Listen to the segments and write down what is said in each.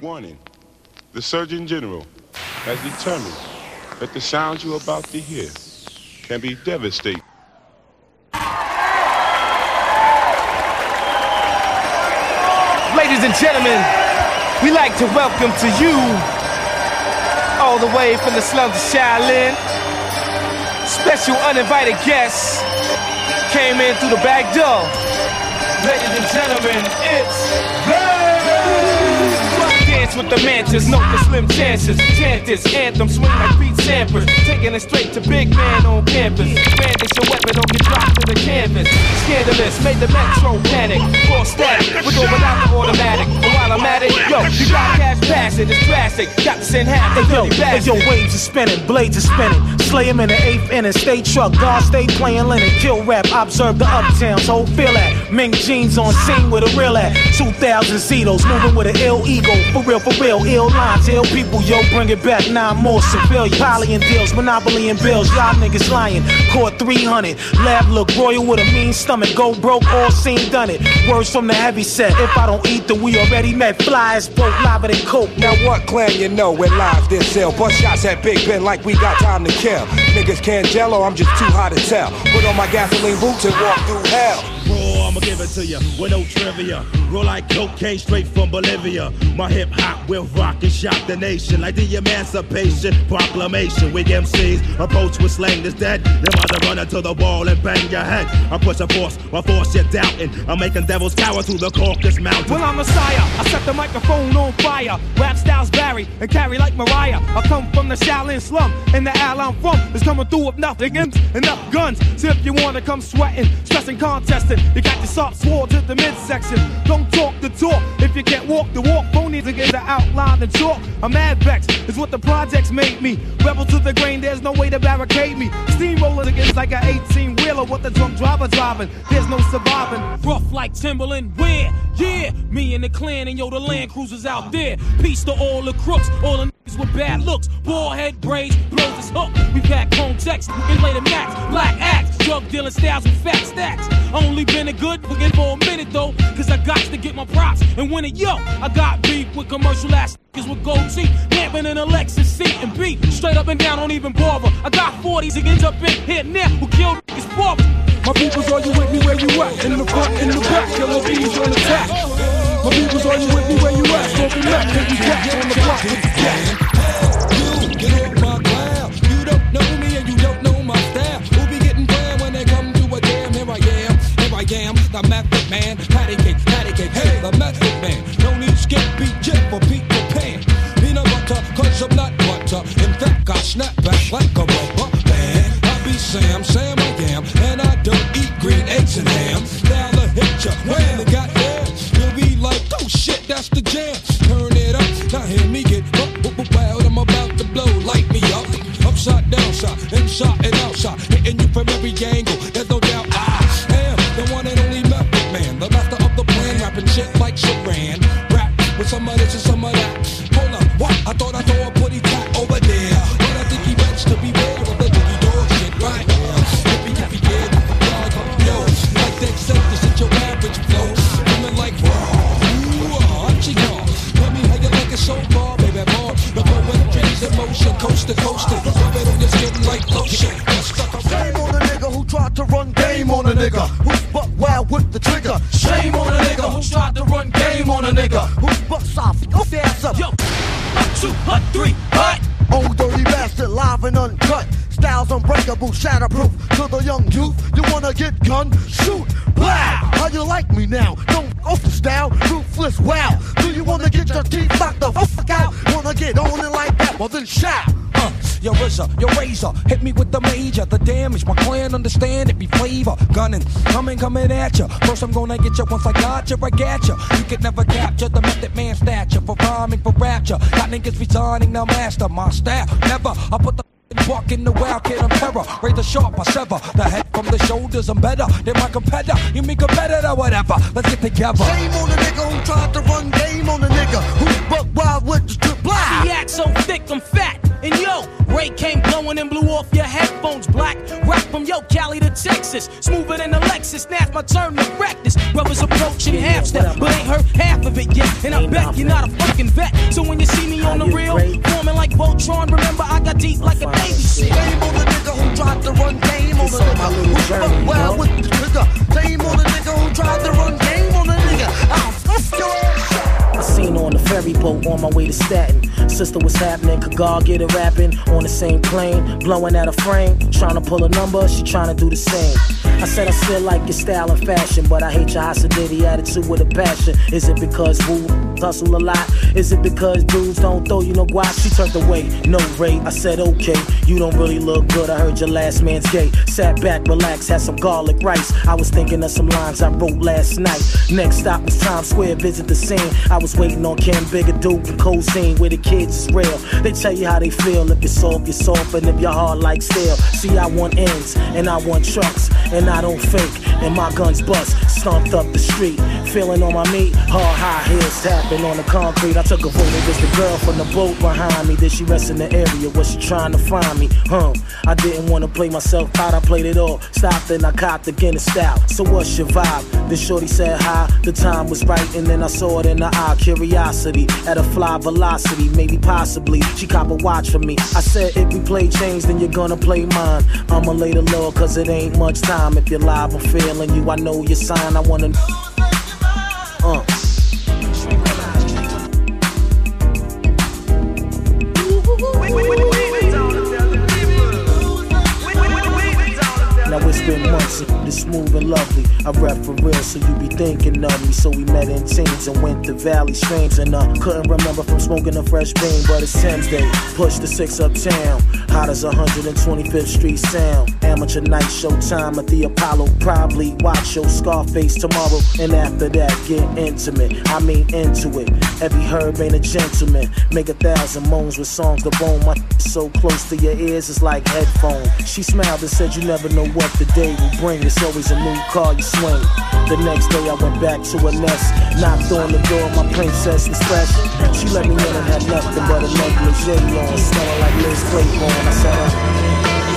Warning, the Surgeon General has determined that the sounds you're about to hear can be devastating. Ladies and gentlemen, we like to welcome to you, all the way from the slums of Shaolin, special uninvited guests came in through the back door. Ladies and gentlemen, it's Dance with the mantis, note the slim chances. Chant this anthem, swing like Pete Sampras. Taking it straight to big man on campus. Brandish your weapon, don't get dropped to the canvas. Scandalous, made the metro panic. Full static, with or without the automatic. And while I'm at it, yo, you got cash passing, it's drastic. Got to send half the Billy Bastard. Yo, waves are spinning, blades are spinning. Slay him in the 8th inning, stay truck. God stay playing linen, kill rap. Observe the uptowns, whole feel that. Mink jeans on scene with a real at. 2,000 Zetos, moving with an ill ego. For real, ill lines, ill people, yo, bring it back, 9 more civilians. Poly and deals, monopoly and bills, y'all niggas lying. Caught 300, lab look royal with a mean stomach. Go broke, all seen, done it. Words from the heavy set, if I don't eat, then we already met. Flies, broke, lava than coke. Now what clan you know when lives this sell? Bust shots at Big Ben like we got time to kill. Niggas can't jello, I'm just too hot to tell. Put on my gasoline boots and walk through hell. Raw, I'ma give it to you with no trivia. Roll like cocaine straight from Bolivia. My hip hop will rock and shock the nation like the Emancipation Proclamation. With MCs approach with slang that's dead. Your mother run into the wall and bang your head. I'm pushing force, my force you're doubting. I'm making devils cower through the Caucasus Mountains. Well, I'm Messiah, I set the microphone on fire. Rap styles vary and carry like Mariah. I come from the Shaolin slum, and the al I'm from is coming through with nothing, enough guns. So if you wanna come sweating, stressing, contesting, you got your soft sword to the midsection. Don't talk the talk if you can't walk the walk. Phonies against the outline and chalk. I'm mad vexed, is what the projects made me. Rebel to the grain, there's no way to barricade me. Steamrolling against like an 18-wheeler with the drunk driver driving. There's no surviving. Rough like Timberland, where? Yeah, me and the clan and yo, the Land Cruisers out there. Peace to all the crooks, all the niggas with bad looks. Bald head braids, blows his hook. We pack context, inflated max, black axe, drug dealing styles with fat stacks. Only been a good forget for a minute though, cause I got to get my props and win it. Yo, I got beef with commercial ass niggas with gold teeth, lamping in a Lexus seat and beat straight up and down, don't even bother. I got 40s against up in here now who kill niggas forward. My peoples, are you with me where you at? In the front, in the back, killer bees on attack. My peoples, are you with me where you at? Smoking left, can you back on the block with the cat? You get off my cloud. You don't know me and you don't know my style. Who be getting burned when they come to a jam? Here I am, the method man. Patty cake, hey, the method man. No need skip, beat, jet for Peter Pan. Peanut butter, cause I'm not butter. In fact, I snap back like a rubber band. I be Sam I am, and I don't eat green eggs and ham. Now the hit ya, when they got there, you'll be like, oh shit, that's the jam. Turn it up, now hear me get up, wild, I'm about to blow, light me up. Upside, downside, inside and outside, hitting you from every angle, there's no doubt I am the one and only method man, the master of the plan, rapping shit like Saran. Rap with some of this and some of that. Hold up, what? I thought I saw a putty tat over there, but I think he wants to beware of the diggy dog shit right now. If he get yo, like they said, this is your average flow, coming like raw, she call. Tell me how you like it so far, baby boy. The poetry's in motion, coast to coast, rub it on your skin like lotion. Shame on a nigga who tried to run game on a nigga who's buck wild with the trigger. Shame on a nigga who tried to run game on a nigga who's buck soft, go ass up. Yo, 2, hot, 3, hot. Old dirty bastard, live and uncut. Styles unbreakable, shatterproof. To the young youth, you wanna get gun? Shoot, black. How you like me now? Don't off the style, ruthless, wow. Do you wanna get your teeth knocked the fuck out? Wanna get on it like that? Well then shout. Your RZA, your razor, hit me with the major. The damage, my clan understand it be flavor. Gunning, coming at ya. First I'm gonna get ya, once I got ya, I got ya. You could never capture the method man stature. For rhyming, for rapture. Got niggas resigning, now master my style. Never, I put the walk in the wild kid of terror. Razor sharp, I sever the head from the shoulders. I'm better than my competitor. You mean competitor, whatever. Let's get together. Shame on a nigga who tried to run game on a nigga who's buck wild with the strip black. He act so thick, I'm fat. And yo, Ray came blowing and blew off your headphones black. Rap from yo Cali to Texas, smoother than a Lexus. Now it's my turn to wreck this. Brothers approaching half step, but ain't heard half of it yet. And I bet you're not a fucking vet. So when you see me on the real, forming like Voltron, remember I got deep like a Navy SEAL. Game on the nigga who tried to run game on the nigga who fuck well with the trigger. Game on the nigga who tried to run game on the nigga. I'll fuck your ass. I seen her on the ferry boat on my way to Staten. Sister, what's happening? Could God get it rapping on the same plane, blowing at a frame, trying to pull a number, she trying to do the same. I said I still like your style and fashion, but I hate your Hasidity attitude with a passion. Is it because woo hustle a lot? Is it because dudes don't throw you no guap? She turned away, no rate. I said okay, you don't really look good. I heard your last man's gay. Sat back, relaxed, had some garlic rice. I was thinking of some lines I wrote last night. Next stop was Times Square, visit the scene. I was waiting on Kim Bigaduke and Cold Scene, where the kids is real. They tell you how they feel. If you're soft, and if your heart like steel. See, I want ends, and I want trucks, and I don't fake, and my guns bust. Stomped up the street, feeling on my meat. Hard high heels tapping on the concrete. I took a vote, it was the girl from the boat behind me. Did she rest in the area? Was she trying to find me? I didn't want to play myself out, I played it all. Stopped and I copped again in style. So what's your vibe? The shorty said hi, the time was right, and then I saw it in the eye. Curiosity at a fly velocity, maybe possibly. She cop a watch for me. I said if we play change, then you're gonna play mine. I'ma lay the law, cause it ain't much time. If you're live, I'm feeling you, I know your sign. I wanna Now it's been months, it's smooth and lovely. I rap for real, so you be thinking of me. So we met in teens and went to Valley Streams. And couldn't remember from smoking a fresh bean, but it's Tim's Day. Push the 6 uptown, hot as 125th Street sound. Amateur night show time at the Apollo. Probably watch your Scarface tomorrow. And after that, get intimate, I mean into it. Every herb ain't a gentleman. Make 1,000 moans with songs to bone. My so close to your ears, it's like headphones. She smiled and said you never know what the day will bring. It's always a new car you swing. The next day I went back to her nest, knocked on the door, my princess was fresh. She let me in and had nothing but a negligee on, smelling like Liz Claiborne. I said,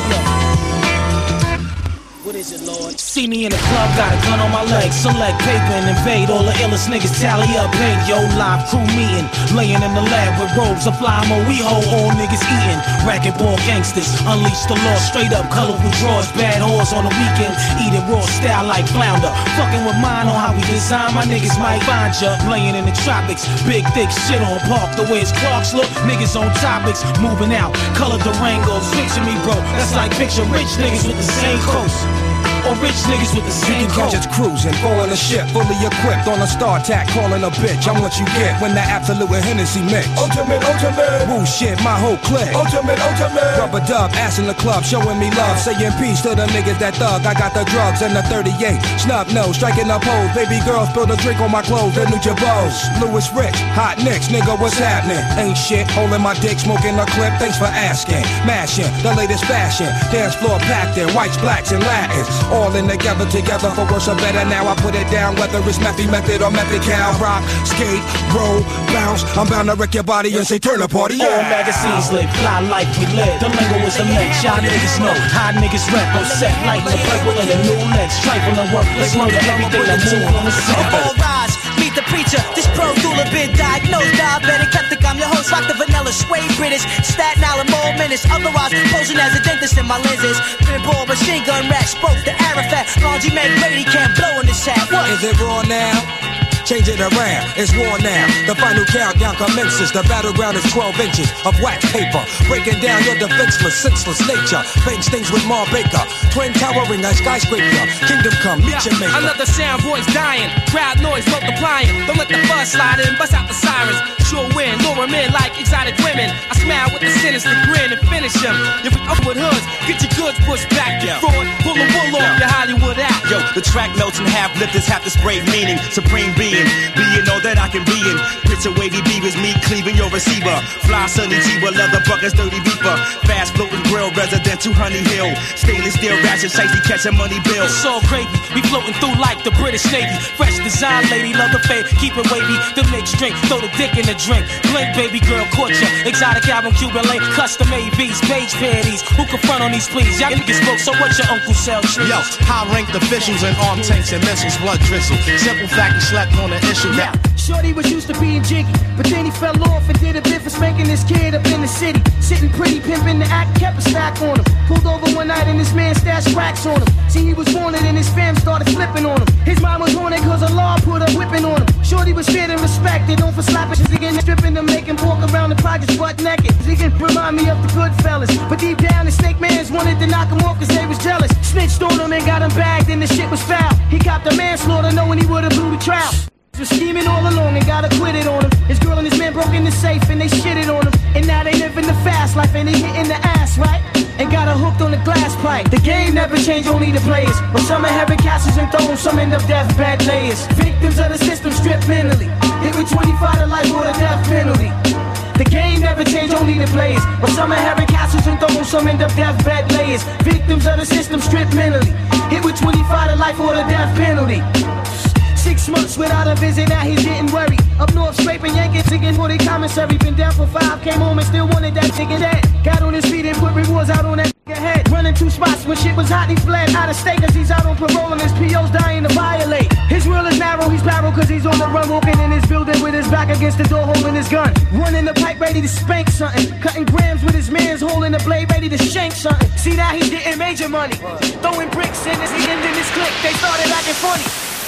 What is it, Lord? see me in the club, got a gun on my leg. Select paper and invade. All the illest niggas tally up. Paid yo, live crew meeting. Laying in the lab with robes of fly mo. We hold all niggas eating. Racquetball gangsters. Unleash the law. Straight up colorful drawers. Bad whores on the weekends. Eating raw style like flounder. Fucking with mine on how we design. My niggas might find ya. Laying in the tropics. Big thick shit on park. The way his clocks look. Niggas on topics. Moving out. Color Durangos. Picture me, bro. That's like picture rich niggas with the same coast. Or rich niggas with the same code. Just cruising, rolling a ship, fully equipped on a star tack, calling a bitch. I'm what you get when that absolute and Hennessy mix. Ultimate, ultimate. Woo shit, my whole clique. Ultimate, ultimate. Rubber dub, ass in the club, showing me love. Saying peace to the niggas that thug. I got the drugs and the 38. Snub nose, striking up hoes. Baby girl spilled a drink on my clothes. The new Jabos. Louis Rich, hot nicks, nigga, what's happening? Ain't shit, holding my dick, smoking a clip. Thanks for asking. Mashing, the latest fashion. Dance floor packed in whites, blacks, and Latins. All in together for worse or better. Now I put it down, whether it's method or method cow. Rock, skate, roll, bounce. I'm bound to wreck your body and say turn a party. All magazines lit, fly like we live. The lingo is the mix, y'all niggas know. High niggas rep on set, light the purple and the new legs. Trifle and work, let's murder everything that move on the set. All rise, meet the preacher. This pro doula been diagnosed, diabetic, hectic. I'm your host, rock the vanilla, suede British, Staten Island, more minutes. Otherwise, posing as a dentist in my lenses. Pinball, machine gun rack, spoke the Arafat. Laundry make Brady can't blow in this hat. What? Is it raw now? Change it around, it's war now. The final countdown commences. The battleground is 12 inches of wax paper, breaking down your defenseless, senseless nature. Paint stings with Mar Baker, twin towering a skyscraper. Kingdom come, meet your maker. Another sound voice dying, crowd noise multiplying. Don't let the buzz slide in, bust out the sirens. Sure win, lure 'em in like exotic women. I smile with a sinister grin and finish them. If we up with hoods, get your goods pushed back. Your fraud, pull the wool off your Hollywood act. Yo, the track notes and half lifters have to spray meaning. Supreme being all that I can be in. Picture wavy beavers, me cleaving your receiver. Fly sunny T with leather buckets, dirty beeper. Fast floating grill presidential Honey Hill. Stainless steel ratchet, shicey catching money bills. It's all gravy, we floating through like the British Navy. Fresh design, lady, love the fade, keep it wavy. The mixed drink, throw the dick in the drink. Blink, baby girl, court ya. Exotic album, Cuban link, custom AVs, page panties. Who can front on these please? Y'all niggas broke, so what your uncle sell trees? Yo, high-ranked officials and armed tanks and missiles, blood drizzle. Simple fact, he slept on the issue. Yeah, shorty was used to being jiggy, but then he fell off and did a bit for spanking his kid up in the city. Sitting pretty, pimping the act, kept a stack on him. Pulled over one night and this man stashed racks on him. See, he was wanted and his fam started flipping on him. His mom was haunted cause a law put a whipping on him. Shorty was feared and respected, known for slapping his again, stripping him, making walk around the projects butt naked. He can remind me of the good fellas, but deep down the snake mans wanted to knock him off cause they was jealous. Snitched on him and got him bagged and the shit was foul. He copped a manslaughter knowing he would've blew the trial. Was scheming all along and got acquitted on him. His girl and his man broke in the safe and they shitted on him. And now they living the fast life and they hitting the ass, right? And got her hooked on the glass pipe. The game never changed, only the players. But some are having castles and thrones, some end up deathbed layers. Victims of the system stripped mentally. Hit with 25 to life or the death penalty. The game never changed, only the players. But some are having castles and thrones, some end up deathbed layers. Victims of the system stripped mentally. Hit with 25 to life or the death penalty. 6 months without a visit, now he's getting worried. Up north, scraping, yanking, ticket for the commissary. Been down for 5, came home and still wanted that ticket dead. Got on his feet and put rewards out on that head. Running 2 spots when shit was hot, he fled out of state cause he's out on parole and his PO's dying to violate. His world is narrow, he's barrel cause he's on the run, walking in his building with his back against the door, holding his gun. Running the pipe, ready to spank something. Cutting grams with his mans, holding the blade, ready to shank something. See, now he's getting major money. Throwing bricks in his hand in his clique, they started acting funny.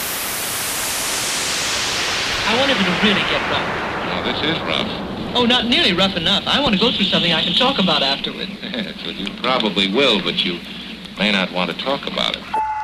I want it to really get rough. No, this is rough. Oh, not nearly rough enough. I want to go through something I can talk about afterward. Yes, well, you probably will, but you may not want to talk about it.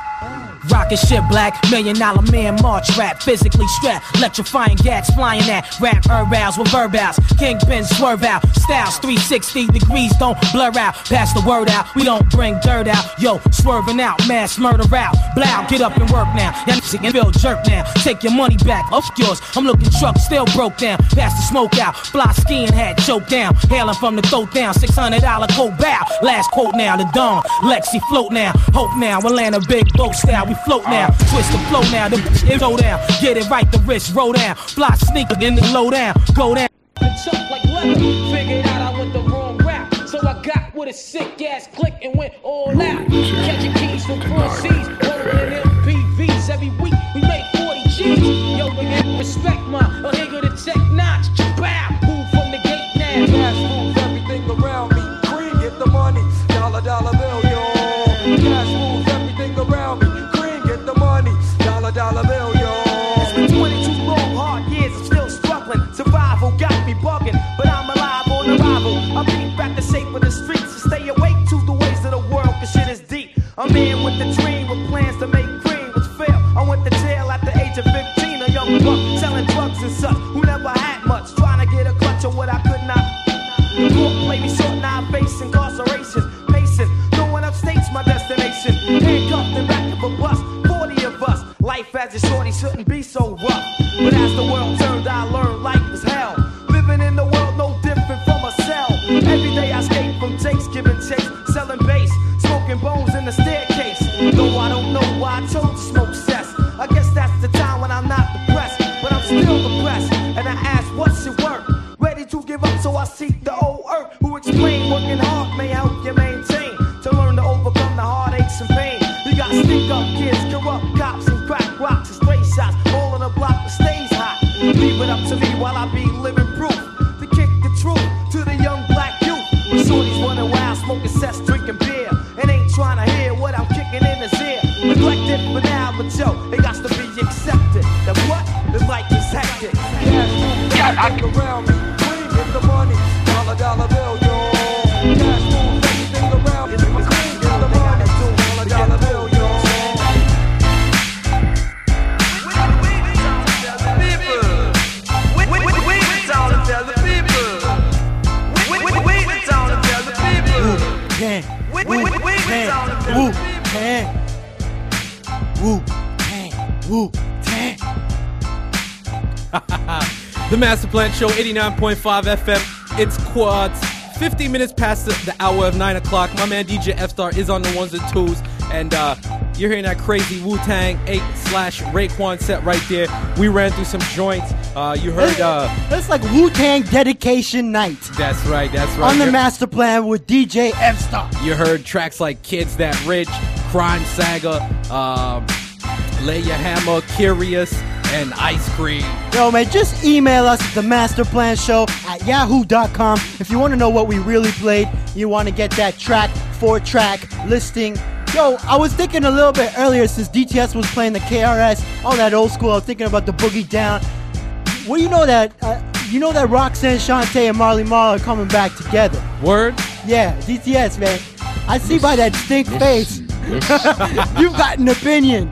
Rockin' shit black, $1 million man march rap, physically strapped, electrifying gas flying at, rap herbals with verbals, kingpin swerve out, styles 360 degrees don't blur out, pass the word out, we don't bring dirt out, yo, swerving out, mass murder out, blow, get up and work now, y'all niggas feel jerk now, take your money back, off yours, I'm looking truck still broke down, pass the smoke out, fly skiing hat choked down, hailing from the throat down, $600 coat bow, last quote now, the dawn, Lexi float now, hope now, Atlanta big boat style, we float now, twist the flow now, the it go down, get it right, the wrist roll down, fly sneaker in the low down, go down. Tough like leather, figured out I went the wrong route, so I got with a sick ass click and went all out. Catching keys from front seas, rolling in MPVs every week. We make 40 G's. Yo, nigga, respect my a nigga to check notch. Bow, move from the gate now. Cash moves everything around me. Green, get the money. Dollar bill, yo. Cash moves everything around me. Green, get the money. Dollar bill, yo. It's been 22 long, hard years. I'm still struggling. Survival got me bugging, but I'm alive on arrival. I'm beat back the shape of the streets to stay awake to the ways of the world, cause shit is deep. A man with a dream with plans to make cream, which fail. I went to jail at the age of 15, a young buck selling drugs and such, who never had much, trying to get a clutch of what I could not. The court played me short, now I face incarceration. Pacing, throwing up states my destination. Handcuffed in back of a bus, 40 of us. Life as a shorty shouldn't be so rough. But as the world turned, I learned life was hell. Living in the world no different from a cell. Every day I escape from Jake's, giving chase, selling bass, smoking bones in the staircase. Though I don't know why I chose to smoke cess. I guess that's the time when I'm not depressed, but I'm still depressed. And I ask, what's your work? Ready to give up, so I seek the old earth, who explain working hard may help you maintain, to learn to overcome the heartaches and pain. You got stick up kids, corrupt cops and crack rocks and stray shots, all on the block that stays hot. Leave it up to me while I be living proof to kick the truth to the young black youth. When shorties running wild, smoking cess, drinking beer, and ain't trying to hear what I'm kicking in his ear. Neglected for now, but yo, it got to be accepted. That what? The life is hectic. Cash moves everything around me. Green, get the money. Dollar bill, yo. Cash moves everything around me. Green, get the money. Dollar bill, yo. The Master Plan Show, 89.5 FM. It's Quads, 15 minutes past the hour of 9 o'clock. My man DJ F-Star is on the ones and twos. And you're hearing that crazy Wu-Tang 8/Raekwon set right there. We ran through some joints. You heard... That's like Wu-Tang dedication night. That's right. On the Master Plan with DJ F-Star. You heard tracks like Kids That Rich, Crime Saga, Lay Your Hammer, Curious, and Ice Cream. Yo, man, just email us at the masterplanshow at yahoo.com if you want to know what we really played. You want to get that track, 4-track listing. Yo, I was thinking a little bit earlier since DTS was playing the KRS, all that old school. I was thinking about the Boogie Down. Well, you know that Roxanne Shante and Marley Marl are coming back together. Word? Yeah, DTS, man. I see by that stink face. You've got an opinion.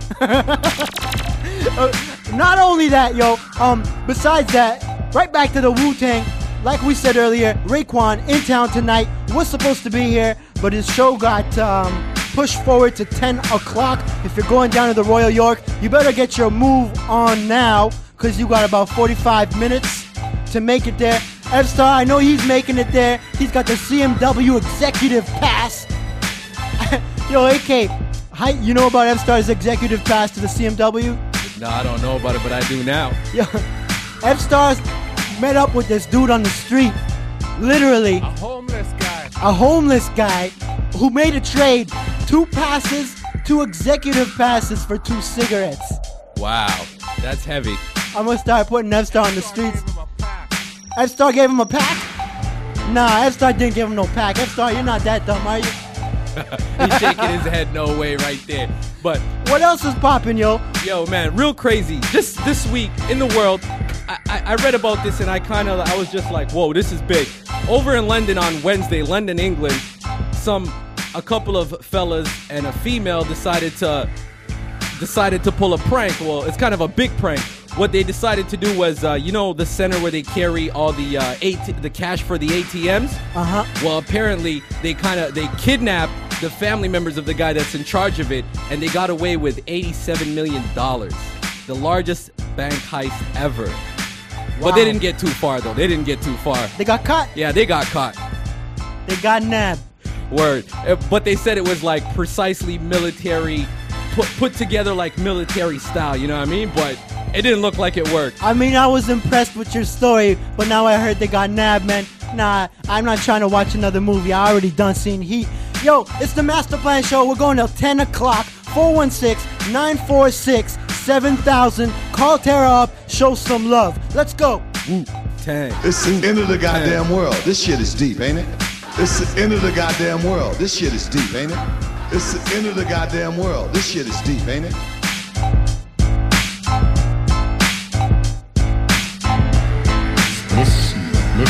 Not only that, yo, besides that, right back to the Wu-Tang, like we said earlier, Raekwon in town tonight, was supposed to be here, but his show got pushed forward to 10 o'clock. If you're going down to the Royal York, you better get your move on now, because you got about 45 minutes to make it there. F-Star, I know he's making it there. He's got the CMW Executive Pass. Yo, AK, you know about F-Star's Executive Pass to the CMW? No, I don't know about it, but I do now. Yo, F-Star's met up with this dude on the street. Literally. A homeless guy. A homeless guy who made a trade. 2 passes, 2 executive passes for 2 cigarettes. Wow, that's heavy. I'm gonna start putting F-Star on the streets. F-Star gave him a pack? Nah, F-Star didn't give him no pack. F-Star, you're not that dumb, are you? He's shaking his head no way right there. But what else is popping, yo? Yo, man, real crazy. Just this week in the world, I read about this and I was just like, whoa, this is big. Over in London on Wednesday, London, England, a couple of fellas and a female decided to pull a prank. Well, it's kind of a big prank. What they decided to do was, the center where they carry all the cash for the ATMs? Uh-huh. Well, apparently they kidnapped the family members of the guy that's in charge of it, and they got away with $87 million. The largest bank heist ever. Wow. But they didn't get too far, though. They didn't get too far. They got caught? Yeah, they got caught. They got nabbed. Word. But they said it was like precisely military, put together like military style, you know what I mean? But it didn't look like it worked. I mean, I was impressed with your story, but now I heard they got nabbed, man. Nah, I'm not trying to watch another movie. I already done seen Heat. Yo, it's the Master Plan Show. We're going till 10 o'clock. 416-946-7000. Call Tara up. Show some love. Let's go. Wu-Tang. It's the end of the goddamn world. This shit is deep, ain't it? It's the end of the goddamn world. This shit is deep, ain't it? It's the end of the goddamn world. This shit is deep, ain't it? Listen.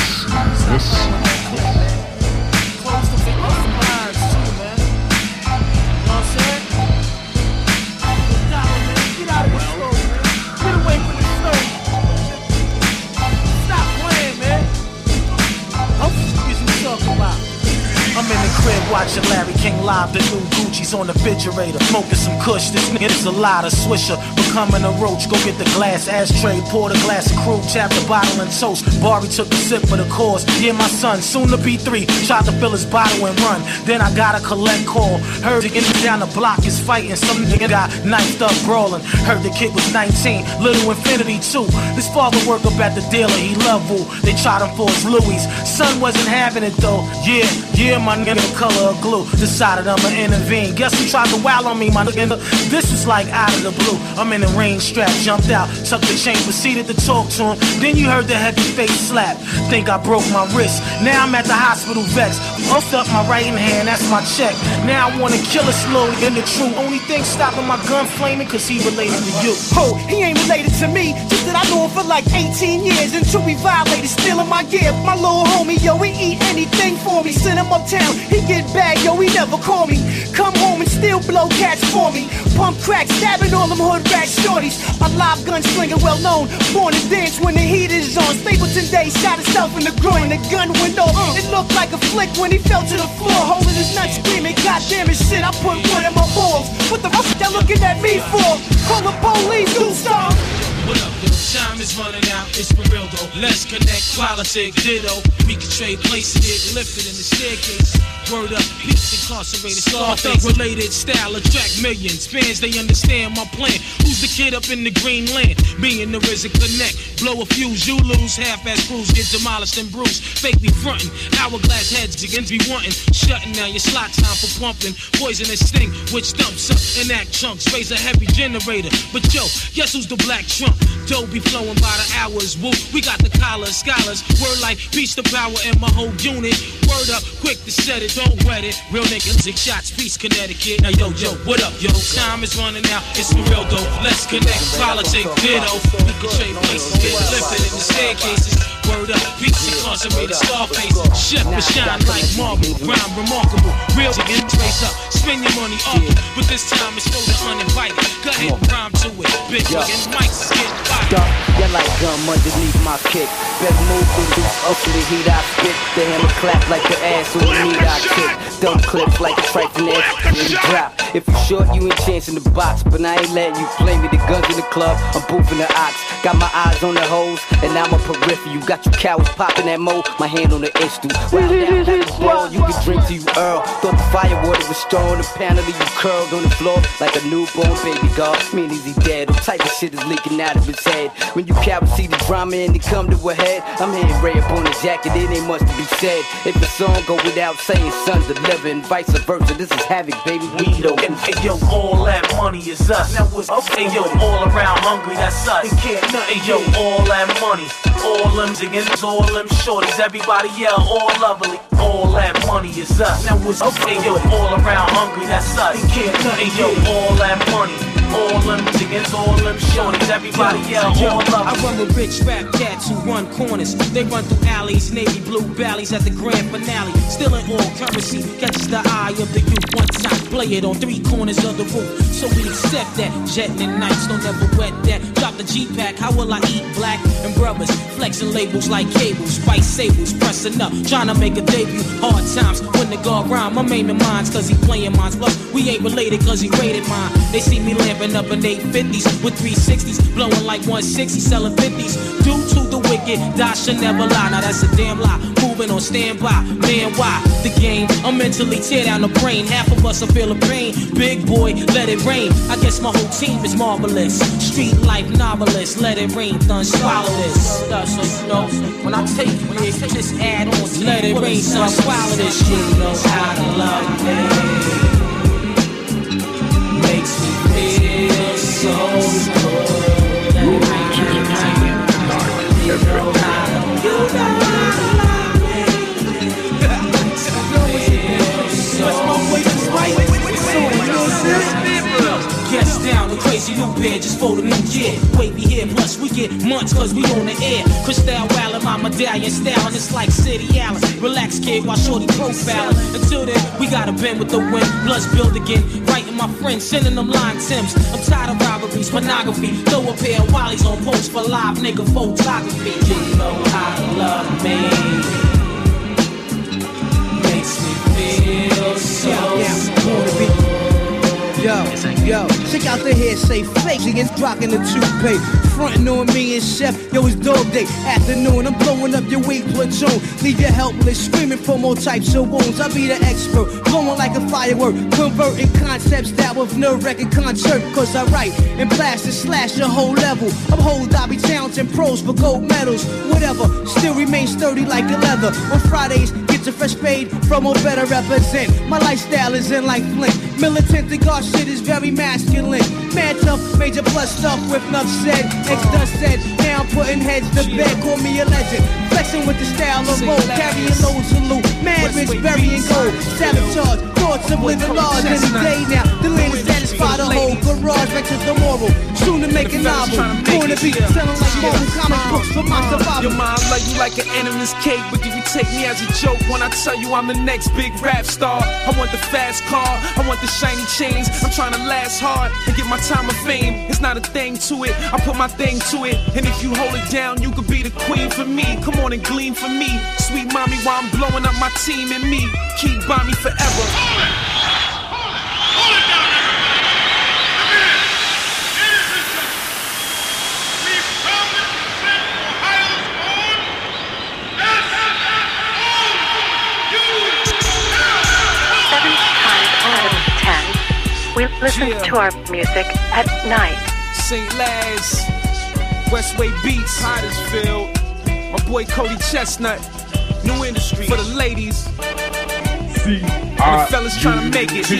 I'm in the crib watching Larry King live. The new Gucci's on the refrigerator. Smoking some kush. This nigga's a lot of swisher. Becoming a roach. Go get the glass ashtray. Pour the glass of crew. Tap the bottle and toast. Barry took a sip for the cause. Yeah, my son, soon to be 3. Tried to fill his bottle and run. Then I got a collect call. Heard the nigga down the block is fighting. Some nigga got knifed up brawling. Heard the kid was 19. Little Infinity too. His father worked up at the dealer. He loved Wu. They tried him for his Louis. Son wasn't having it though. Yeah, my nigga, the color of glue. Decided I'ma intervene. Guess who tried to wow on me, my nigga? This was like out of the blue. I'm in the rain strap, jumped out, tucked the chain, proceeded to talk to him. Then you heard the heavy face slap. Think I broke my wrist. Now I'm at the hospital vexed. Buffed up my right hand, that's my check. Now I wanna kill it slowly in the truth. Only thing stopping my gun flaming, cause he related to you. Oh, he ain't related to me. Just that I knew him for like 18 years until we violated, stealing my gear. My little homie, yo, he eat anything for me. Send him uptown, he get back, yo, he never call me. Come home and still blow cats for me. Pump crack, stabbing all them hood rat shorties. A live gunslinger, well known, born to dance when the heat is on. Stapleton Day shot himself in the groin, the gun went off. It looked like a flick when he fell to the floor, holding his nuts, screaming, goddamn it, shit, I put one in my balls. What the fuck y'all looking at me for? Call the police, do something. What up, yo? Time is running out, it's for real though. Let's connect, politic, ditto. We can trade places, get lifted in the staircase. Word up, peace incarcerated, Scarface related style attract millions. Fans, they understand my plan. Who's the kid up in the green land? Me and the RZA connect. Blow a fuse, you lose. Half-ass crews get demolished and bruised. Fake me frontin', hourglass heads against be wantin'. Shutting down your slot time for pumping. Poisonous sting, which dumps up and act chunks. Raise a heavy generator. But yo, guess who's the black trump? Dough be flowing by the hours. Woo, we got the collars, scholars. Word like peace to power in my whole unit. Word up, quick to set it, don't wet it. Real niggas, 6 shots, peace, Connecticut. Now yo, what up, yo? Time is running out, it's for real though. Let's connect, politic, ditto. We can trade places, get lifted in the staircases. Word up, peace, incarcerated, Scarface. Chef and shine like marble, rhyme remarkable. Real to get trace up, spend your money up. But this time it's for the uninvited. Go ahead and rhyme to it. Big and mics is getting fired. You like gum underneath my kick. Best move to do up to the heat I spit. The hammer clap like the ass on the meat I kick. Dumb clips like a trifling ass when you drop. If you short, you ain't chance in the box. But I ain't letting you play me. The guns in the club, I'm boofing the ox. Got my eyes on the hoes, and I'm a periphery. You got you cowards popping that mo, my hand on the instru. Round down like a ball, you can drink till you Earl. Thought the firewater was strong, the panel you curled on the floor like a newborn baby doll. Mean is he dead? All type of shit is leaking out of his head. When you cowards see the drama and they come to a head, I'm hitting Ray up on the jacket, it ain't much to be said. If the song go without saying, sons are living, vice versa. This is havoc, baby. We know. Hey yo, all that money is us. Now what's up? Hey yo, all around hungry, that's us. Hey yo, all that money, all them ziggins, all them shorties, everybody yell, all lovely. All that money is us. Now what's up? Hey yo, all around hungry, that's us. Hey yo, all that money, all them ziggins, all them shorties, everybody yell, all lovely. I run with rich rap cats who run corners. They run through alleys, navy blue valleys at the grand finale. Still in all currency, catches the eye of the youth. One time, play it on 3 corners of the roof. So we accept that. Jetting in nights, don't ever wet that. Drop the G-Pack, how will I eat black? And brothers, flexing labels like cables. Spice sables, pressing up, trying to make a debut. Hard times, when the guard rhyme, I'm aiming mines cause he playing mines. Plus, we ain't related cause he rated mine. They see me lamping up in 850s with 360s, blowing like 160, selling 50s. Due to the wicked, die should never lie. Now that's a damn lie. Moving on standby, man, why? The game, I'm mentally tear down the brain. Half of us are feeling pain. Big boy, let it rain. I guess my whole team is marvelous. Street life novelist, let it rain, done swallow this. So you know, when I take it, just add on. Let it rain, son, swallow this shit. You know how to love me. Makes me feel so good. You know Guest down, the crazy new bed just for the new year. Wavy here, plus we get months cause we on the air. Cristal Wallin, my medallion style, and it's like City Allen. Relax, kid, while shorty profiling. Until then, we gotta bend with the wind. Bloods build again, writing my friends, sending them line Tims. I'm tired of robberies, pornography. Throw a pair of Wallies on post for live nigga photography. You know how to love me. Makes me feel so good. Yo, check out the hair, say fake, niggas rockin' the toupee. Frontin' on me and Chef, yo, it's dog day. Afternoon, I'm blowing up your weak platoon. Leave you helpless, screaming for more types of wounds. I be the expert, blowing like a firework. Converting concepts that with no record concert. Cause I write and blast and slash your whole level. Uphold Dobby Towns and pros for gold medals. Whatever, still remain sturdy like a leather. On Fridays, get your fresh paid from or better represent. My lifestyle is in like Flint. Militant, the God shit is very masculine. Man tough, major plus stuff with enough said. Ex-done said, now I'm putting heads to bed. Call me a legend. Flexing with the style of roll. Carrying loads of loot. Mad rich, burying gold. Sabotage, thoughts of living large any day now. The land is satisfied, the whole garage. Back to the moral. Soon to make a novel. Born to be selling like Marvel comic books for my survival. Your mind love you like an enemy's cake, but do you take me as a joke when I tell you I'm the next big rap star? I want the fast car, I want the shiny chains. I'm trying to last hard and get my time of fame. It's not a thing to it, I put my thing to it. And if you hold it down, you could be the queen for me. Come on and gleam for me, sweet mommy, while I'm blowing up my team and me. Keep by me forever. We We listen to our music at night. St. Laz, Westway Beats, Huddersfield. My boy Cody Chestnut, New Industry for the ladies. And the fellas trying to make it.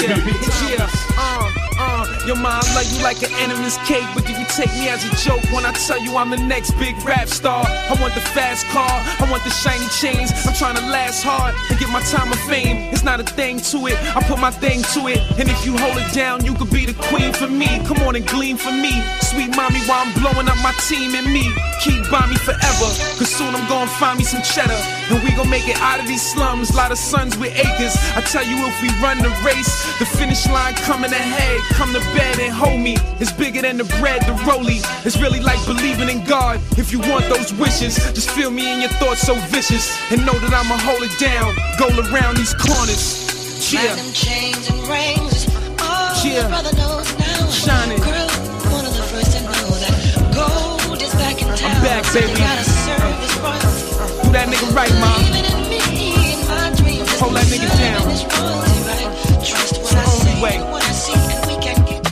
Yo, ma, I love you like an enemy's cake, but do you take me as a joke when I tell you I'm the next big rap star? I want the fast car, I want the shiny chains. I'm trying to last hard and get my time of fame. It's not a thing to it, I put my thing to it. And if you hold it down, you could be the queen for me. Come on and gleam for me, sweet mommy, while I'm blowing up my team and me. Keep by me forever, cause soon I'm gonna find me some cheddar. And we gon' make it out of these slums, lot of sons with acres. I tell you, if we run the race, the finish line coming ahead. Come to bed and hold me. It's bigger than the bread, the rollie. It's really like believing in God. If you want those wishes, just feel me in your thoughts so vicious. And know that I'ma hold it down, go around these corners. Yeah. Chains and rings. Oh, yeah. Brother knows now. Shining. Girl, one of the first to know that gold is back in town. I'm back, baby. Gotta serve this royalty. Do that nigga right, mom. In my dreams, hold that nigga down. Trust what I say, way. what I see, and we can get.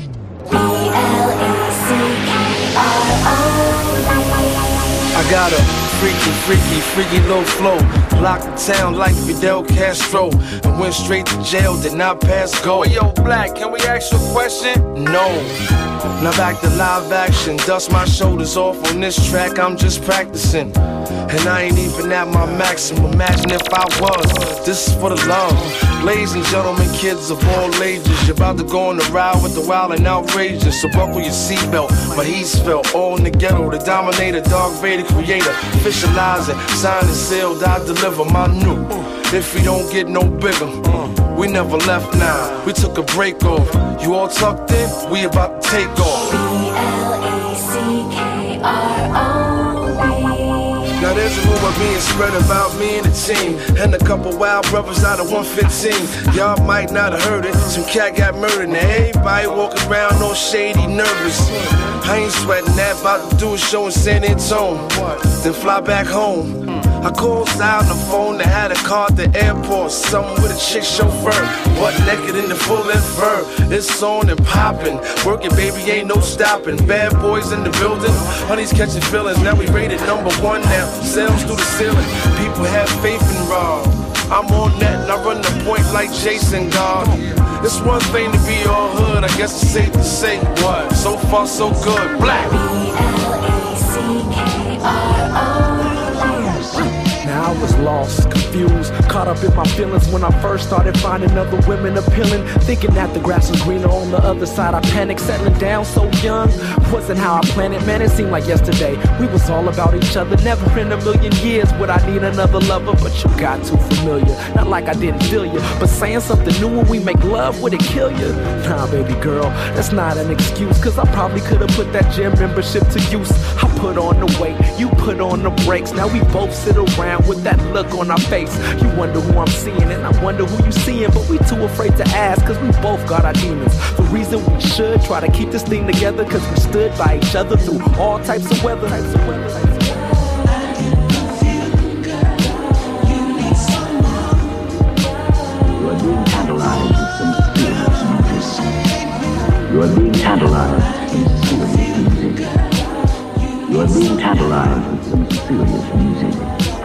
I got a freaky low flow. Locked the town like Fidel Castro. And went straight to jail, did not pass go. Hey, yo, Black, can we ask you a question? No. Now back to live action. Dust my shoulders off on this track, I'm just practicing. And I ain't even at my maximum. Imagine if I was. This is for the love. Ladies and gentlemen, kids of all ages, you're about to go on the ride with the wild and outrageous. So buckle your seatbelt. My heat's felt all in the ghetto. The dominator, Dark Vader, creator, officializing, signed and sealed. I deliver my new. If we don't get no bigger, we never left now. We took a break off. You all tucked in? We about to take off. Now there's a rumor being spread about me and the team, and a couple wild brothers out of 115. Y'all might not have heard it. Some cat got murdered, and everybody walking around all shady, nervous. I ain't sweating that, about to do a show in San Antonio, then fly back home. I called out on the phone, they had a car at the airport. Someone with a chick chauffeur, butt naked in the full-length fur. It's on and popping, working baby, ain't no stopping. Bad boys in the building, honey's catching feelings. Now we rated #1 now, sales through the ceiling. People have faith in Rob. I'm on that and I run the point like Jason God. It's one thing to be all hood, I guess it's safe to say what. So far so good, Black. Now I was lost, confused, caught up in my feelings when I first started finding other women appealing. Thinking that the grass was greener on the other side. I panicked, settling down so young. Wasn't how I planned it, man, it seemed like yesterday. We was all about each other, never in a million years would I need another lover. But you got too familiar, not like I didn't feel you, but saying something new when we make love, would it kill you? Nah, baby girl, that's not an excuse, cause I probably could've put that gym membership to use. I put on the weight, you put on the brakes. Now we both sit around with that look on our face. You wonder who I'm seeing and I wonder who you seeing, but we too afraid to ask cause we both got our demons. The reason we should try to keep this thing together cause we stood by each other through all types of weather. You are being tantalized with some serious music. You are being tantalized with some serious music.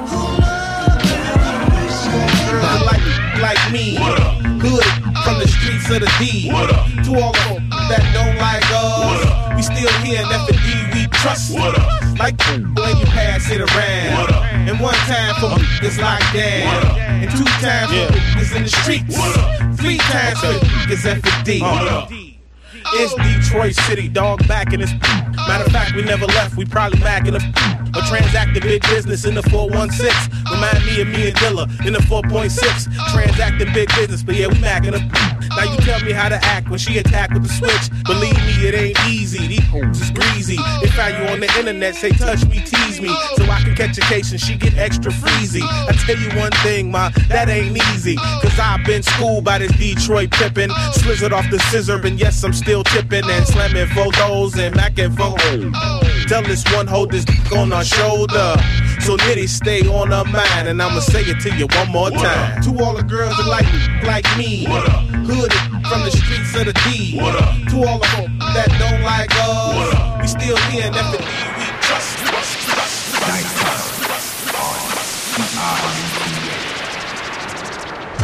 Like me, good from the streets of the D. To all of them that don't like us, we still here in F&D, we trust. Like when you pass it around. And one time for it's locked down. And 2 times for it's in the streets. 3 times for it's F&D. It's Detroit City, dog back in this. Matter of fact, we never left, we probably back in the. Or transacting big business in the 416. Remind me of me and Dilla in the 4.6. Transacting big business, but yeah, we macking up. Now you tell me how to act when she attack with the switch. Believe me, it ain't easy. These hoes is greasy. They found you on the internet, say touch me, tease me, so I can catch a case and she get extra freezy. I tell you one thing, ma, that ain't easy. Cause I've been schooled by this Detroit pippin'. Slizzard off the scissor, and yes, I'm still tipping and slamming photos and macking photos. Tell this one, hold this on our shoulder. So nitty stay on her mind, and I'ma say it to you one more time. To all the girls that like me, hood from the streets of the D. To all the folk that don't like us, we still here and F&D we trust.